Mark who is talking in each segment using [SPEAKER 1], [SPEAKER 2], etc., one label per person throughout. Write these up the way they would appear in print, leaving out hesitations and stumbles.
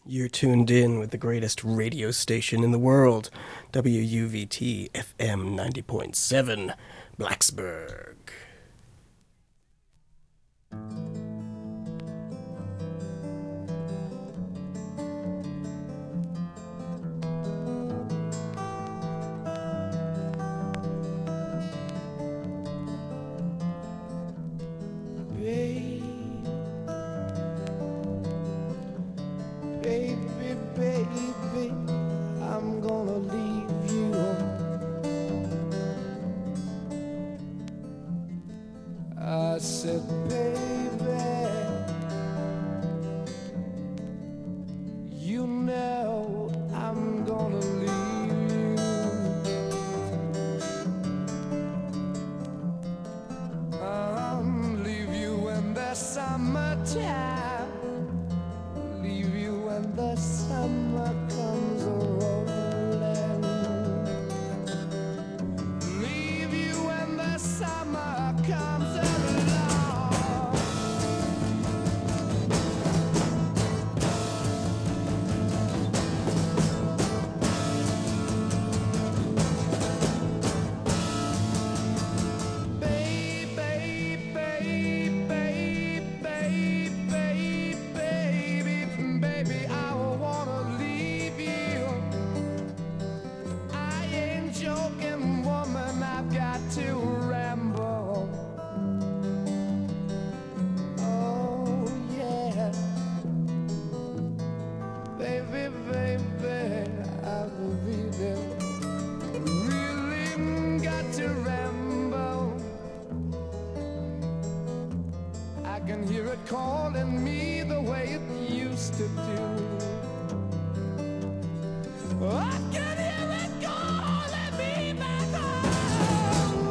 [SPEAKER 1] You're tuned in with the greatest radio station in the world, WUVT FM 90.7, Blacksburg.
[SPEAKER 2] Baby, I'm gonna leave you. I said, baby, you know I'm gonna leave you. Leave you in the summertime. Leave you when the summer comes rolling. Leave you when the summer comes along. Baby, I wanna leave you. I ain't joking, woman, I've got to ramble. Oh, yeah. Baby, I've really got to ramble. I can hear it calling me the way it used to do. I can hear it calling me back home.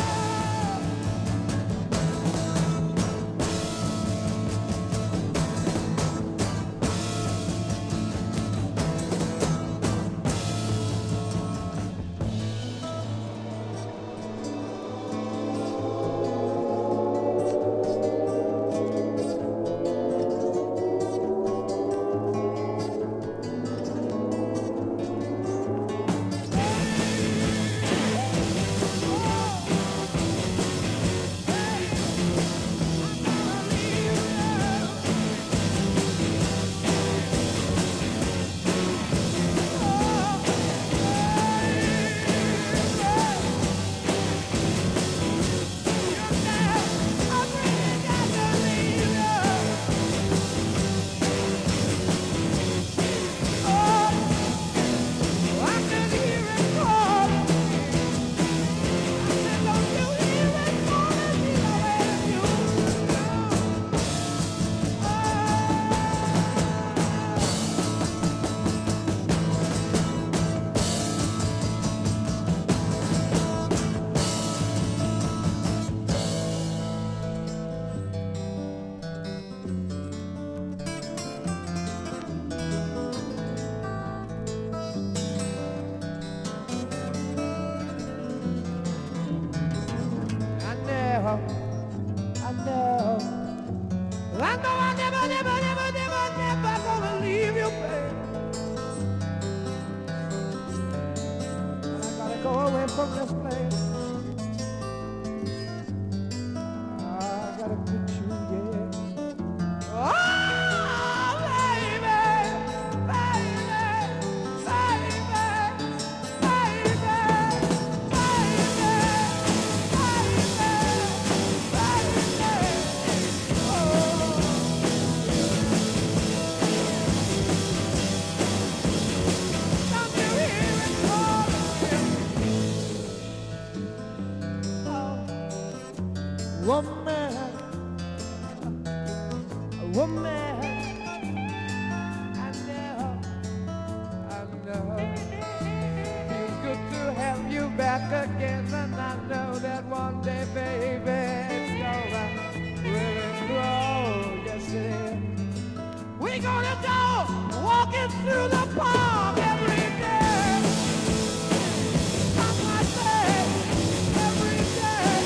[SPEAKER 2] I never gonna leave you, babe. I gotta go away from this place. I gotta quit you, yeah. Oh, woman, I know. Feels good to have you back again, and I know that one day, baby, it's gonna really grow. Yes, it is. We're gonna go walking through the park every day. I say every day.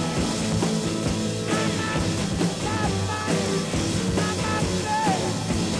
[SPEAKER 2] Oh,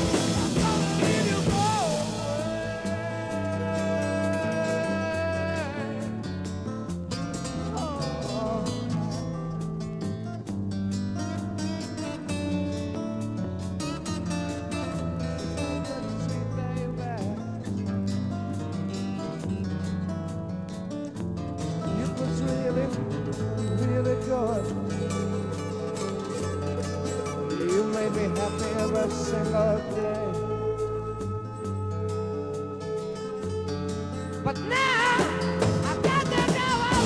[SPEAKER 2] every single day. But now I've got to know our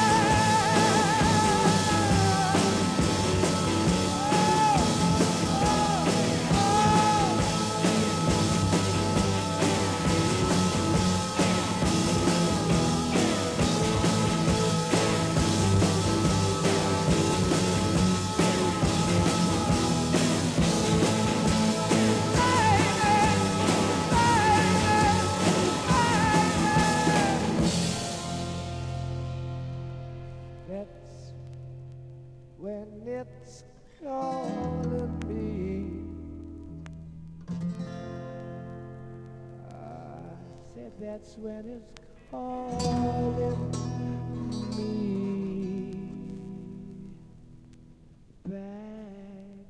[SPEAKER 2] that's when it's calling me. I said that's when it's calling me back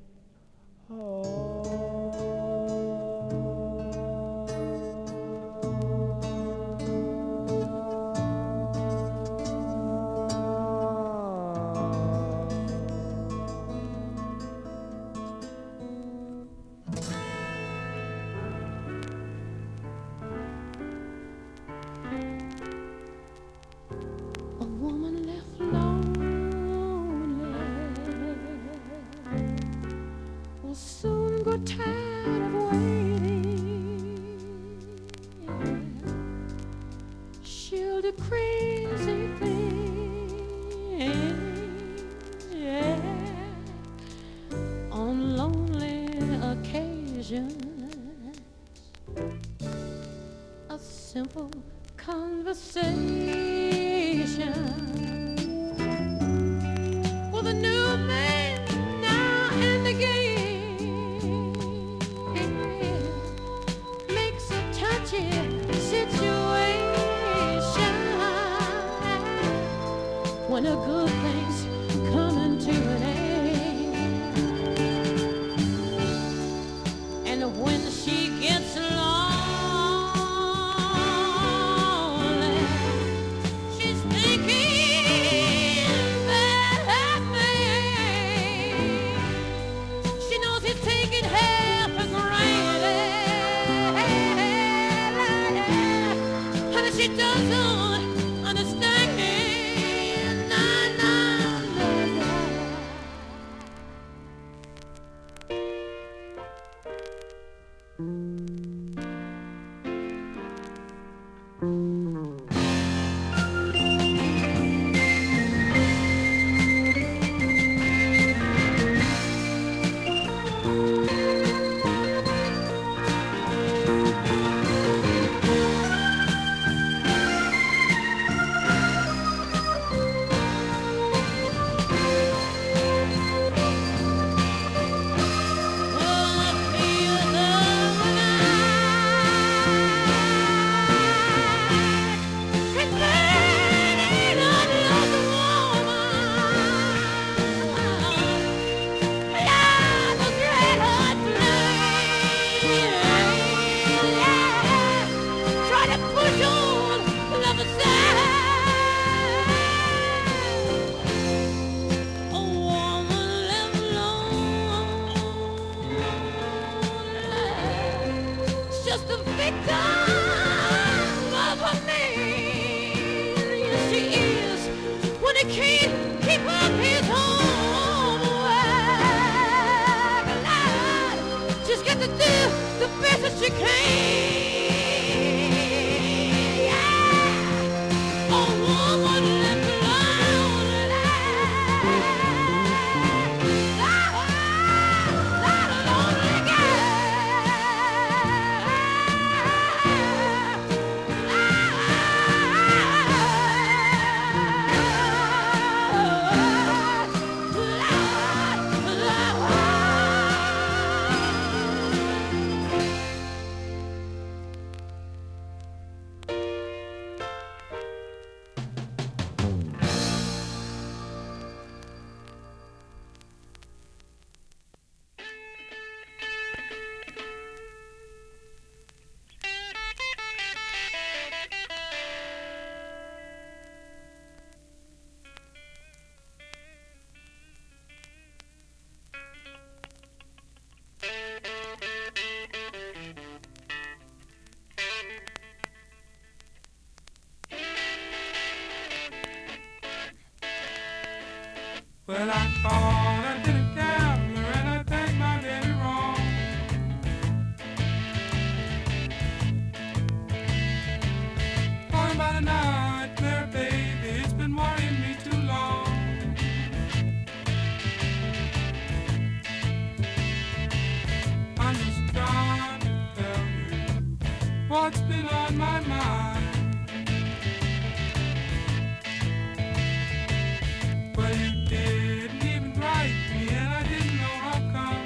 [SPEAKER 3] A woman left lonely will soon grow tired of waiting. She'll do crazy things, on lonely occasions. A simple conversation with a new man now and again makes a touchy situation when a good thing's coming to an end. And when she gets lonely, she's thinking that man. She knows he's taking her for granted, and she doesn't understand. Nah, nah, nah, nah. Just a victim of her man. Yes, she is. When he can't keep up his homework, just got to do the best that she can. Yeah. A woman left
[SPEAKER 4] Well, I thought I didn't gambler and I take my baby wrong. Talking about a nightmare, baby, it's been worrying me too long. I'm just trying to tell you what's been on my mind. Well, you didn't even write me, and I didn't know how come.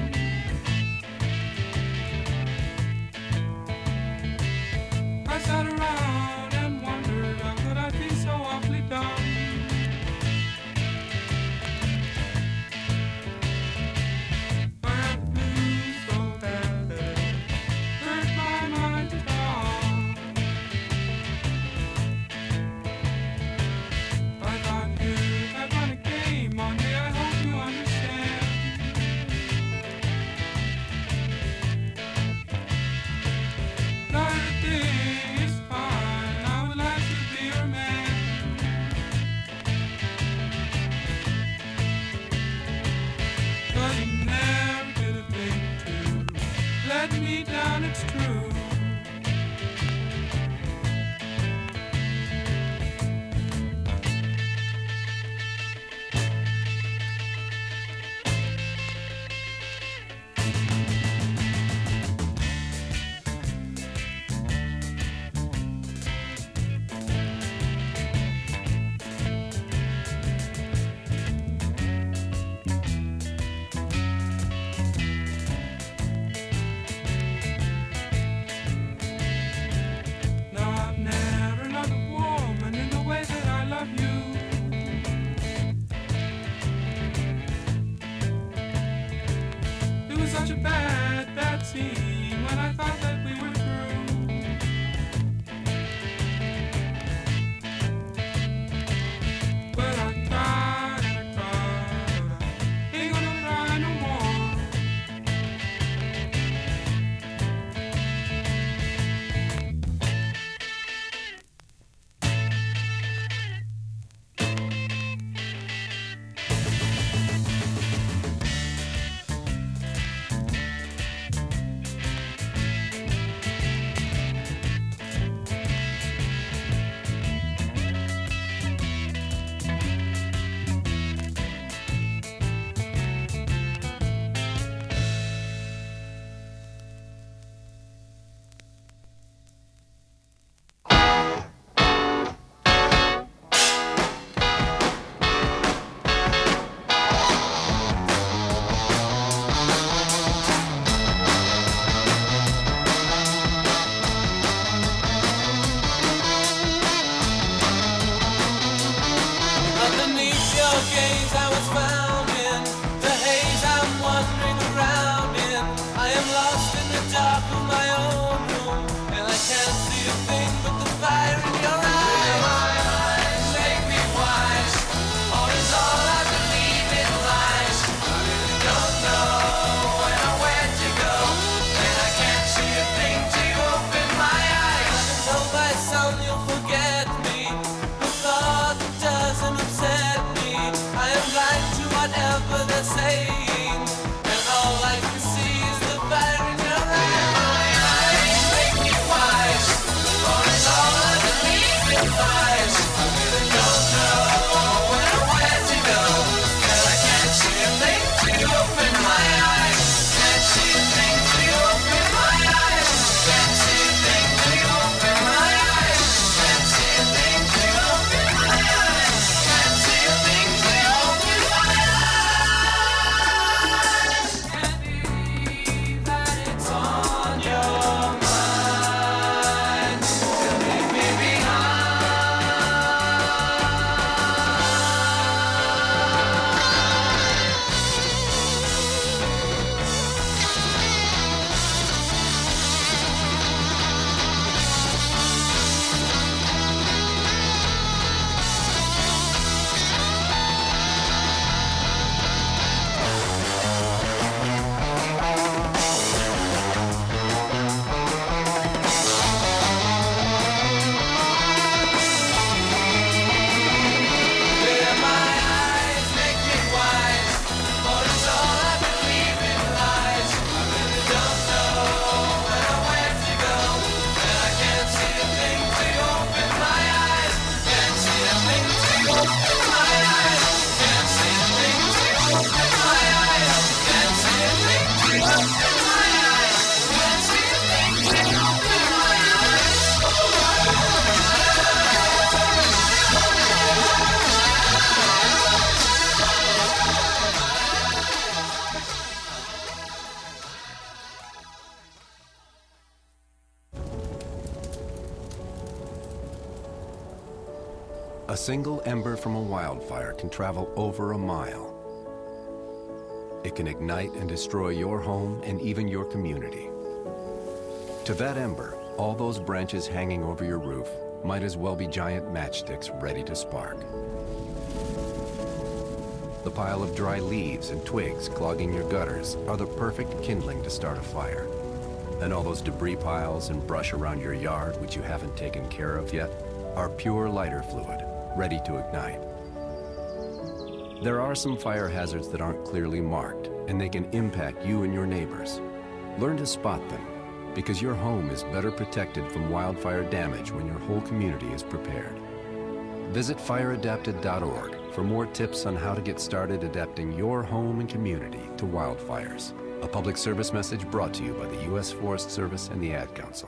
[SPEAKER 4] I sat around and wondered how could I be so awfully dumb. I had blues so bad that it hurt my mind to talk.
[SPEAKER 5] A single ember from a wildfire can travel over a mile. It can ignite and destroy your home and even your community. To that ember, all those branches hanging over your roof might as well be giant matchsticks ready to spark. The pile of dry leaves and twigs clogging your gutters are the perfect kindling to start a fire. And all those debris piles and brush around your yard, which you haven't taken care of yet, are pure lighter fluid, ready to ignite. There are some fire hazards that aren't clearly marked, and they can impact you and your neighbors. Learn to spot them, because your home is better protected from wildfire damage when your whole community is prepared. Visit fireadapted.org for more tips on how to get started adapting your home and community to wildfires. A public service message brought to you by the U.S. Forest Service and the Ad Council.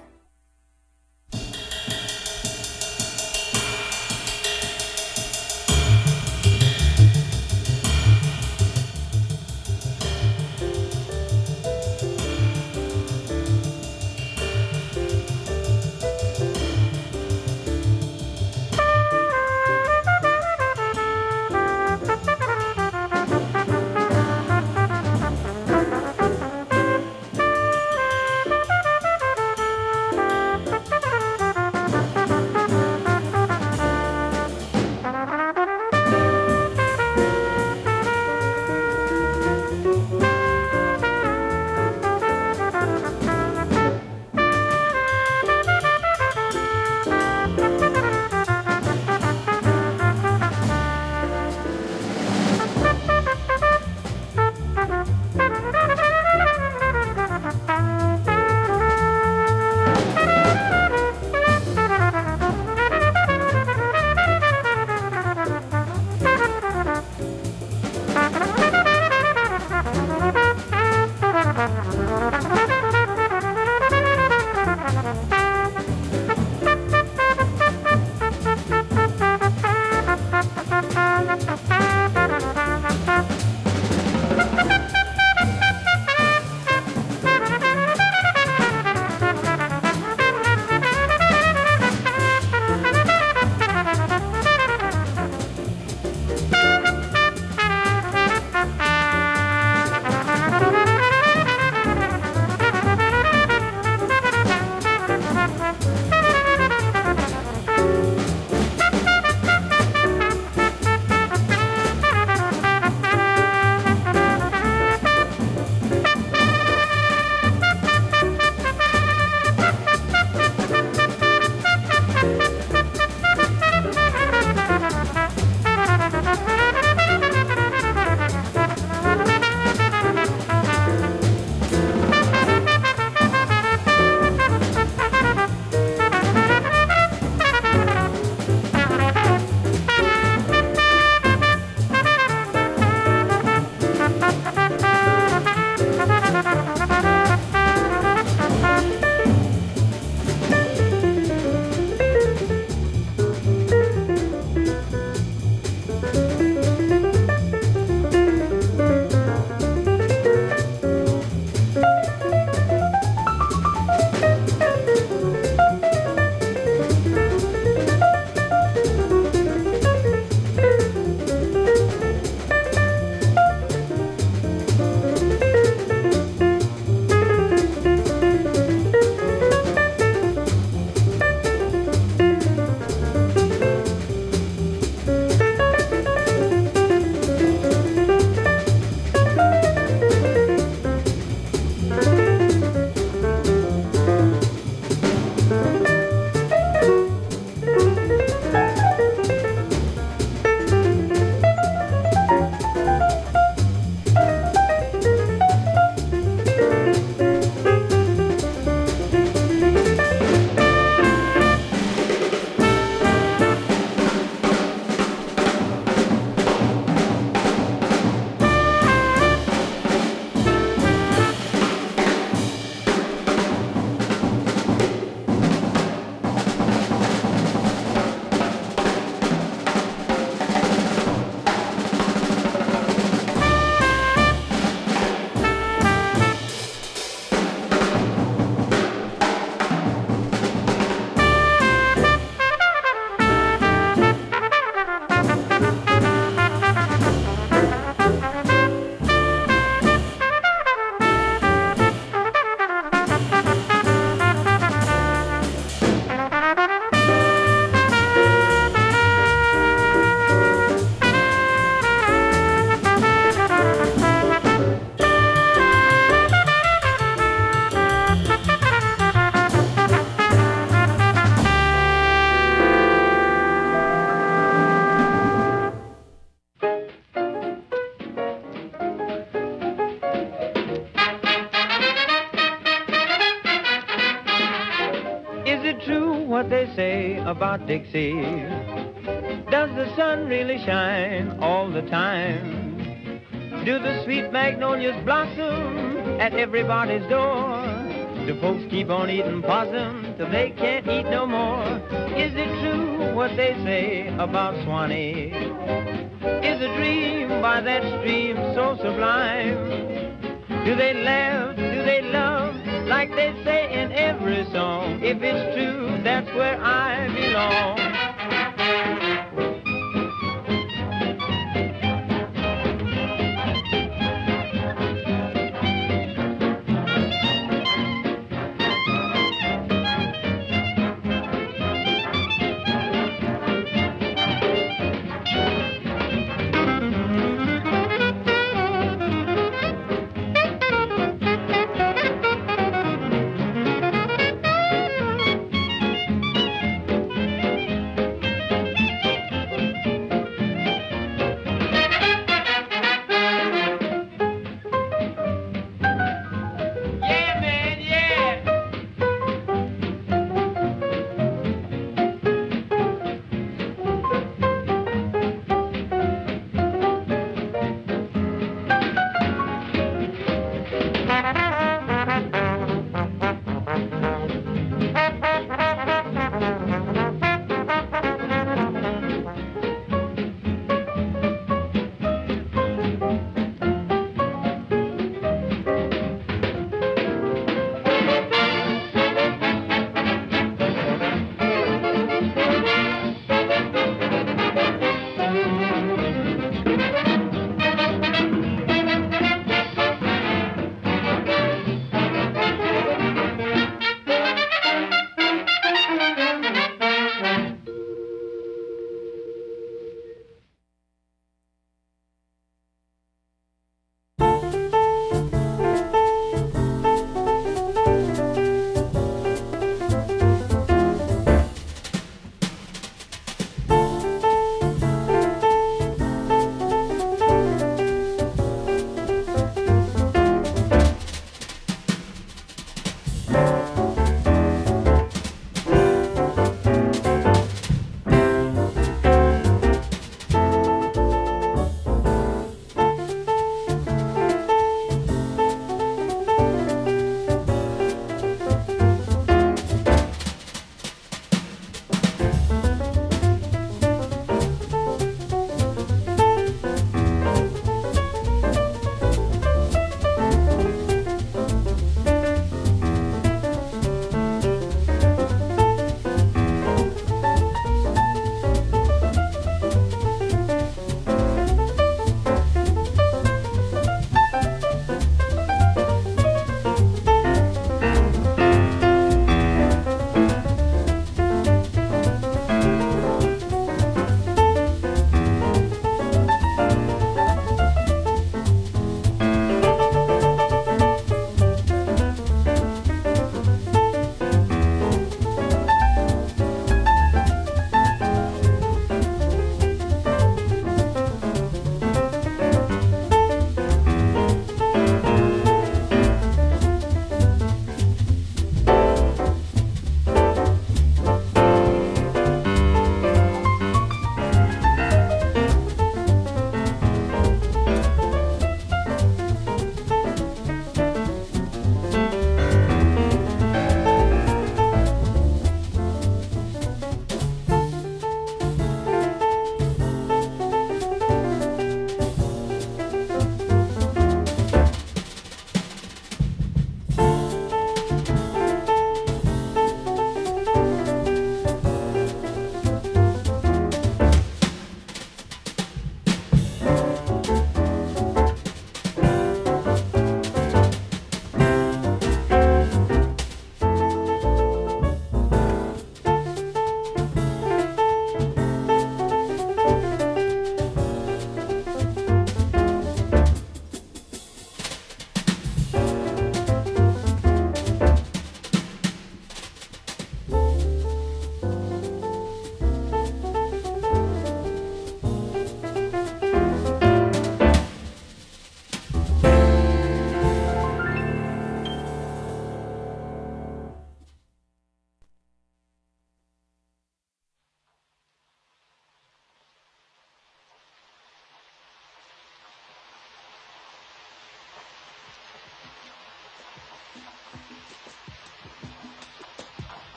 [SPEAKER 2] Is it true what they say about Dixie? Does the sun really shine all the time? Do the sweet magnolias blossom at everybody's door? Do folks keep on eating possum till they can't eat no more? Is it true what they say about Swanee? Is a dream by that stream so sublime? Do they laugh, do they love, like they say in every song? If it's true, that's where I belong.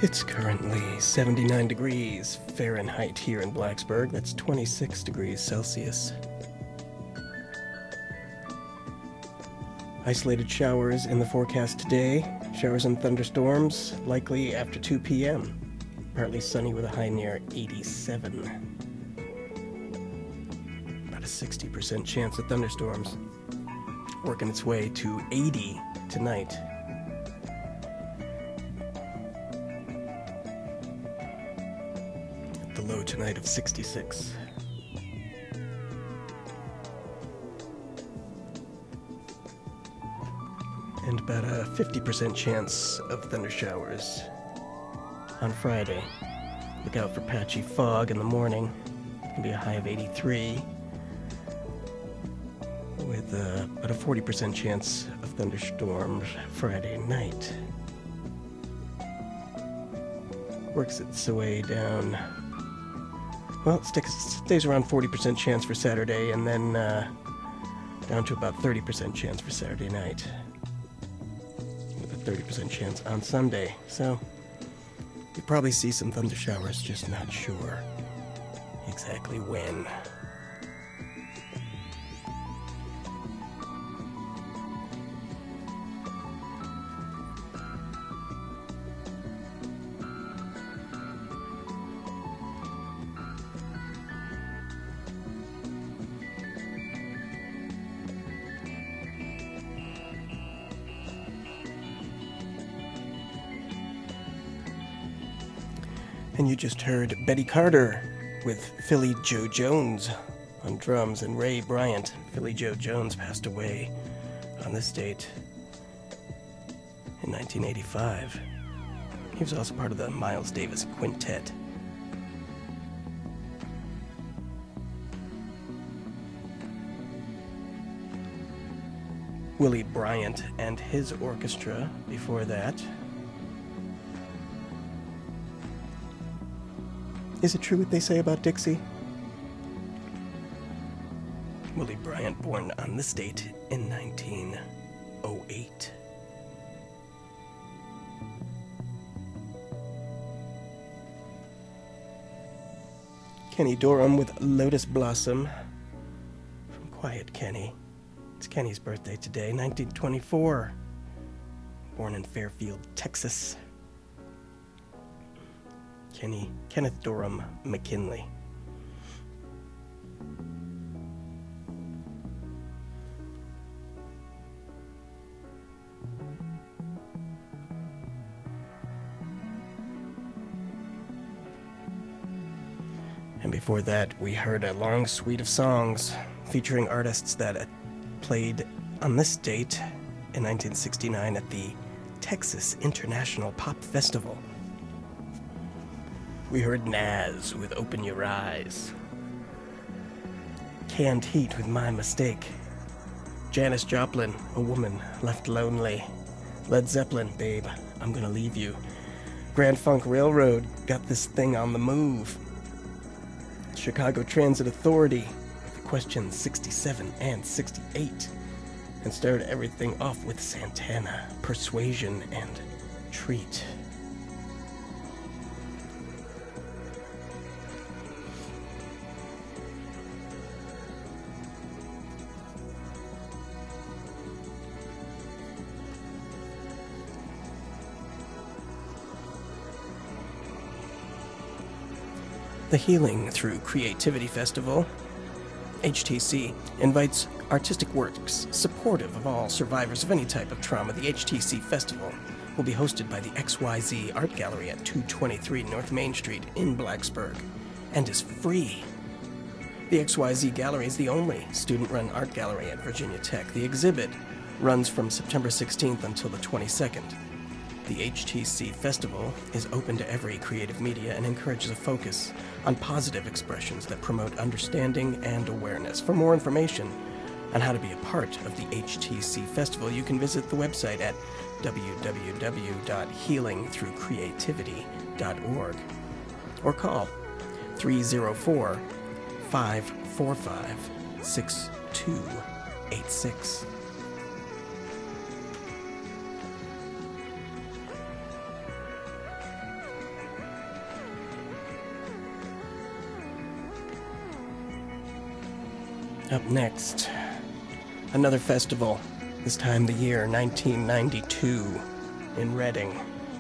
[SPEAKER 1] It's currently 79 degrees Fahrenheit here in Blacksburg. That's 26 degrees Celsius. Isolated showers in the forecast today. Showers and thunderstorms likely after 2 p.m. Partly sunny with a high near 87. About a 60% chance of thunderstorms. Working its way to 80 tonight. The low tonight of 66. And about a 50% chance of thunder showers on Friday. Look out for patchy fog in the morning. It can be a high of 83. With about a 40% chance of thunderstorms Friday night. Works its way down. Well, it stays around 40% chance for Saturday, and then down to about 30% chance for Saturday night. With a 30% chance on Sunday. So, you'll probably see some thunder showers, just not sure exactly when. And you just heard Betty Carter with Philly Joe Jones on drums, and Ray Bryant. Philly Joe Jones passed away on this date in 1985. He was also part of the Miles Davis Quintet. Willie Bryant and his orchestra before that. Is it true what they say about Dixie? Willie Bryant, born on this date in 1908. Kenny Dorham with Lotus Blossom from Quiet Kenny. It's Kenny's birthday today, 1924. Born in Fairfield, Texas. Kenneth Dorham McKinley. And before that, we heard a long suite of songs featuring artists that played on this date in 1969 at the Texas International Pop Festival. We heard Nas with Open Your Eyes. Canned Heat with My Mistake. Janis Joplin, A Woman Left Lonely. Led Zeppelin, Babe, I'm Gonna Leave You. Grand Funk Railroad, Got This Thing on the Move. Chicago Transit Authority with questions 67 and 68. And started everything off with Santana, Persuasion, and Treat. The Healing Through Creativity Festival, HTC, invites artistic works supportive of all survivors of any type of trauma. The HTC Festival will be hosted by the XYZ Art Gallery at 223 North Main Street in Blacksburg and is free. The XYZ Gallery is the only student-run art gallery at Virginia Tech. The exhibit runs from September 16th until the 22nd. The HTC Festival is open to every creative media and encourages a focus on positive expressions that promote understanding and awareness. For more information on how to be a part of the HTC Festival, you can visit the website at www.healingthroughcreativity.org or call 304-545-6286. Up next, another festival, this time the year 1992 in Reading.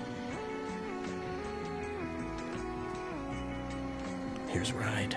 [SPEAKER 1] Here's Ride.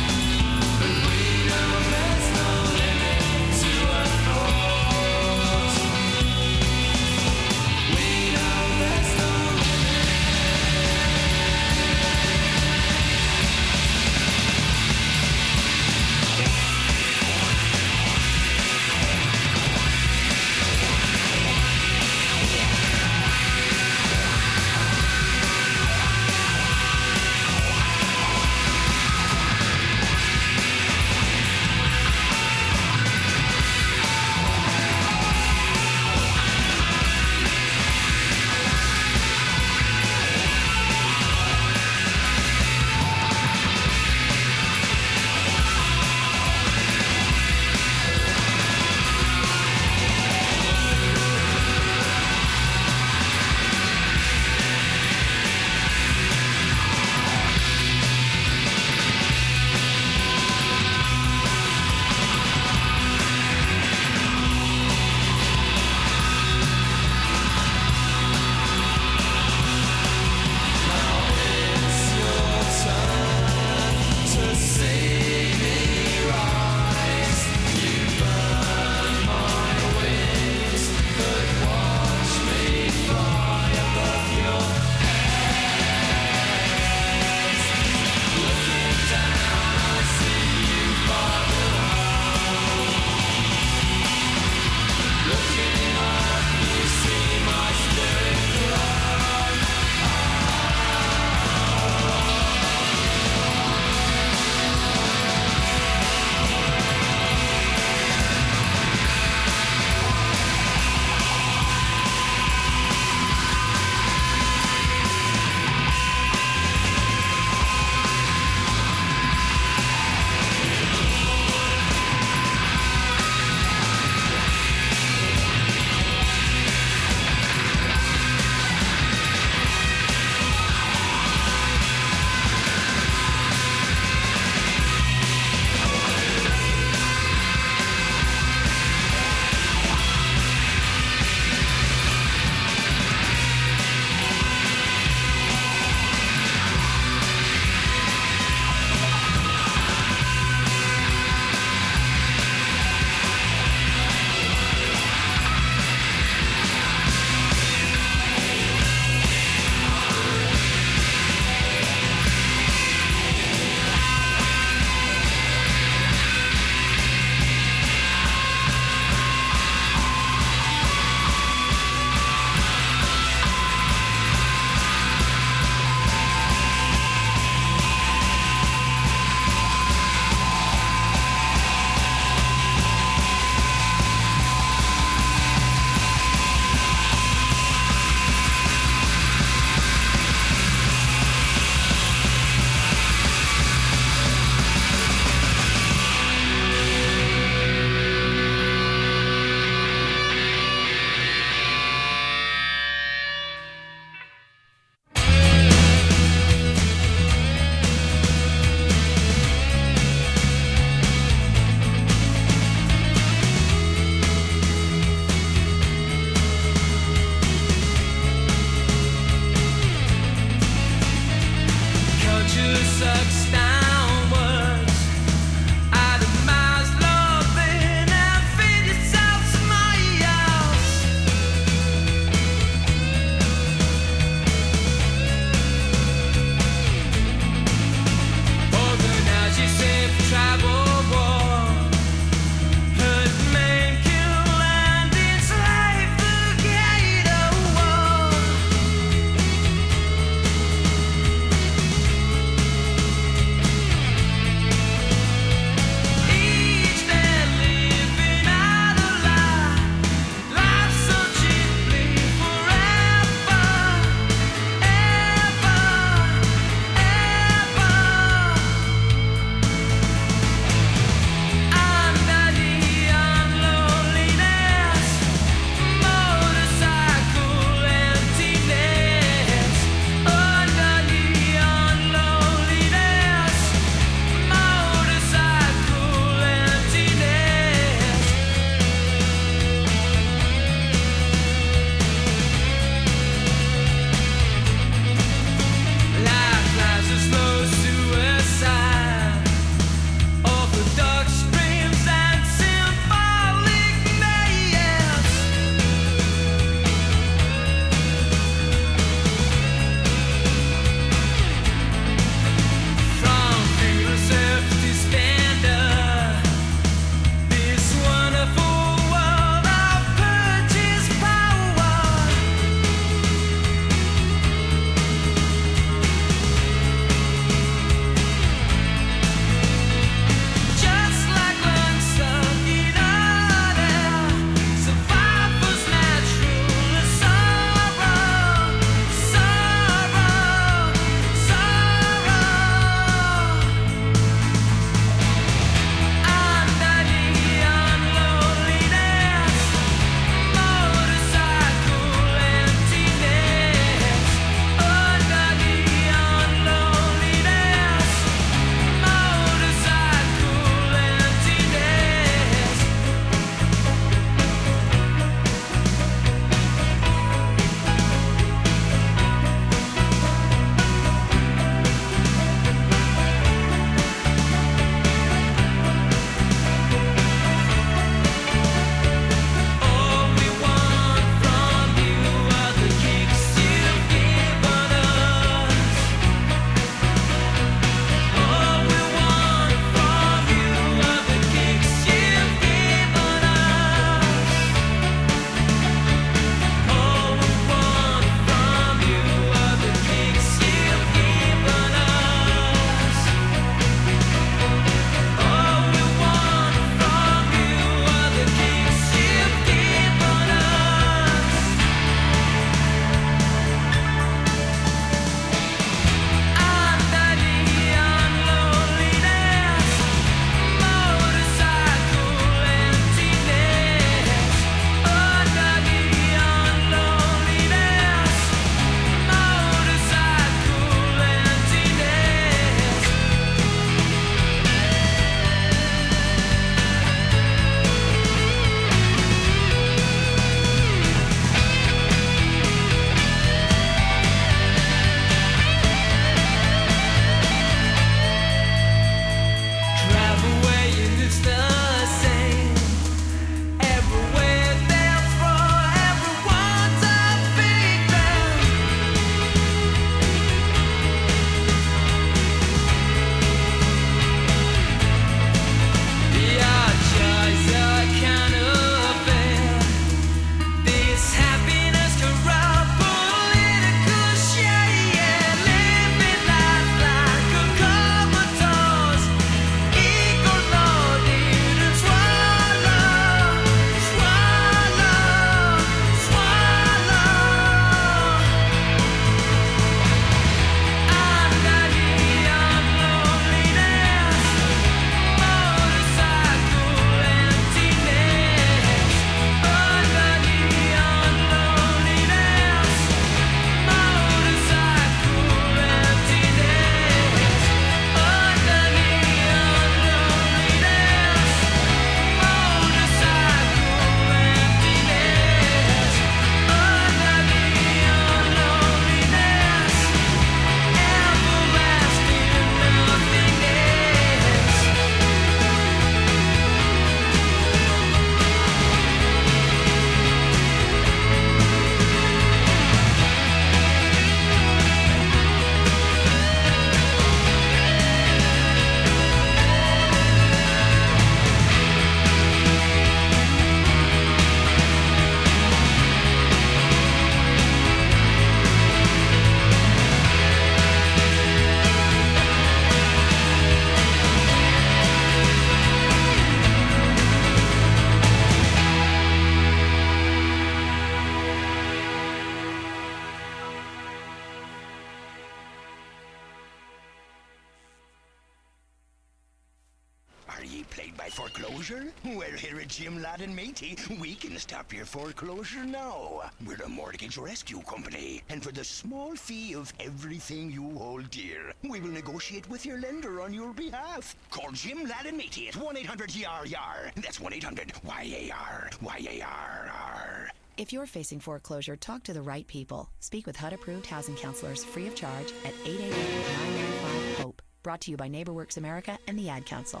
[SPEAKER 6] Plagued by foreclosure? Well, here at Jim Ladd and Matey, we can stop your foreclosure now. We're a mortgage rescue company, and for the small fee of everything you hold dear, we will negotiate with your lender on your behalf. Call Jim Ladd and Matey at 1-800-YAR-YAR. That's 1-800-YAR. YAR.
[SPEAKER 7] If you're facing foreclosure, talk to the right people. Speak with HUD-approved housing counselors free of charge at 888-995-HOPE. Brought to you by NeighborWorks America and the Ad Council.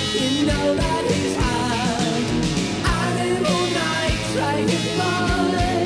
[SPEAKER 8] I live all night trying to find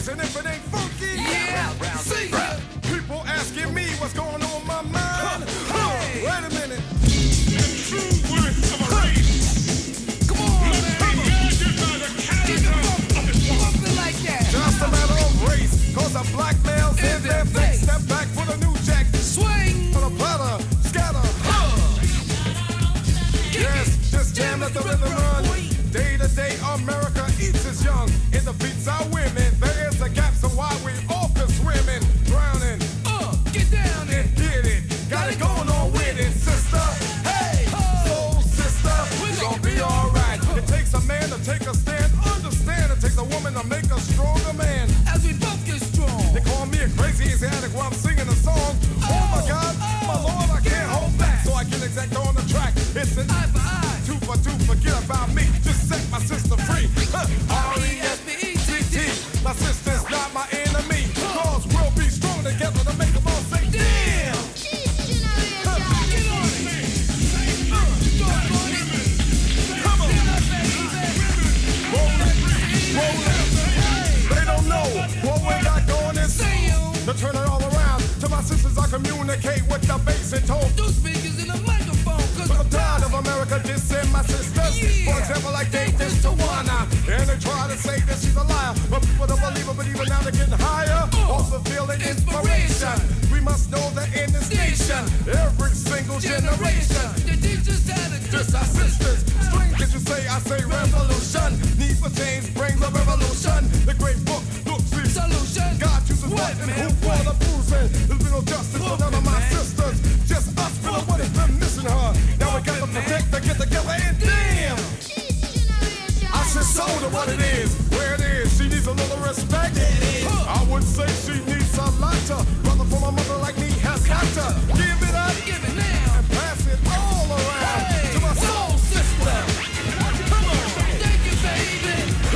[SPEAKER 8] is, and if it ain't funky, see ya. People asking me what's going on in my mind. Wait a minute. True worth of a race. Come on, man. Bumping like that. Just a matter of race, cause a black male's in their face. Step back for the new jack. Swing on a platter, scatter. Yes, just jam, let the rhythm run. Day to day, America eats its young. In the beats our women, there is a gap, so why we off and swimming, drowning. Get down and get it. Got it going on with it, sister. Hey, soul sister, we gon' be alright. It takes a man to take a stand, understand. It takes a woman to make a stronger man. As we both get strong. They call me a crazy addict while I'm singing a song. Oh my God, my Lord, I can't hold back. So I get exact on the track. It's an eye for eye, two for two. Forget about me, just set my sister free. R-E-S-P-E-T-T. My sister's not my enemy. Cause we'll be strong together to make them all say damn. They don't know what we got going is to turn it all around. To my sisters, I communicate with the bass and tone. Those speakers in the microphone. Cause I'm tired of America dissing my sisters. For example, like they diss Tawana. And they try to say that she's a liar. But people don't believe her, but even now they're getting higher. Also feeling inspiration. We must know that in this nation, every single generation, the teachers had it. Just our sisters. Strange that you say, I say revolution. Need for change brings a revolution. The great book looks the solution. God chooses what and who for the bruising. There's been no justice for none of my sisters. Just us feeling what has been missing her. Now we got to protect to get together and damn. I said so to what it is, where it is. She needs a little respect. I would say she needs a lot to. Brother from a mother like me has got to give it up, give it now, and pass it all around to my soul sister. Come on, thank you, baby.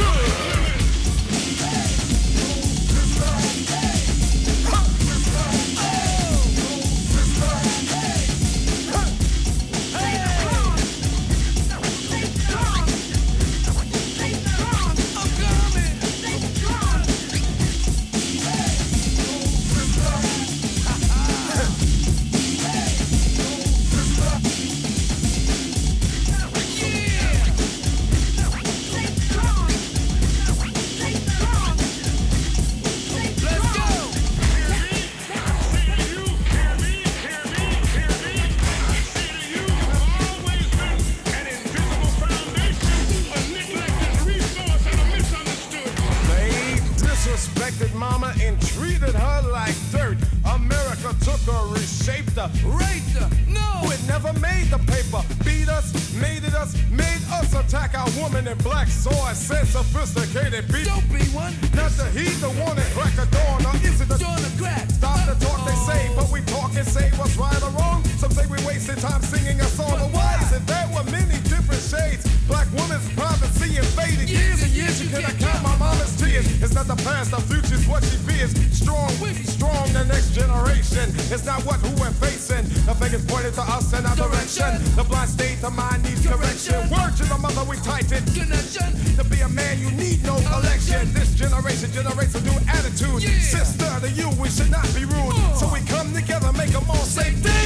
[SPEAKER 8] Mama and treated her like dirt. America took her, reshaped her, raped her. No, it never made the paper. Beat us, made us attack our woman in black. So I said sophisticated beat. Don't be one. Not the heat, the one that crack a dawn, or is it the dawn of crack? Stop the talk they say, but we talk and say what's right or wrong. Some say we wasted time singing a song. But why is it there were many different shades? Black woman's privacy invaded. Years and years you cannot count my mama's tears. It's not the past, the future's what she fears. Strong, we be strong, the next generation. It's not what who we're facing. The finger is pointed to us in our direction. The blind state of mind needs correction. Word to the mother we tighten. Connection. To be a man you need no election. This generation generates a new attitude. Sister to you we should not be rude. So we come together, make them all say damn.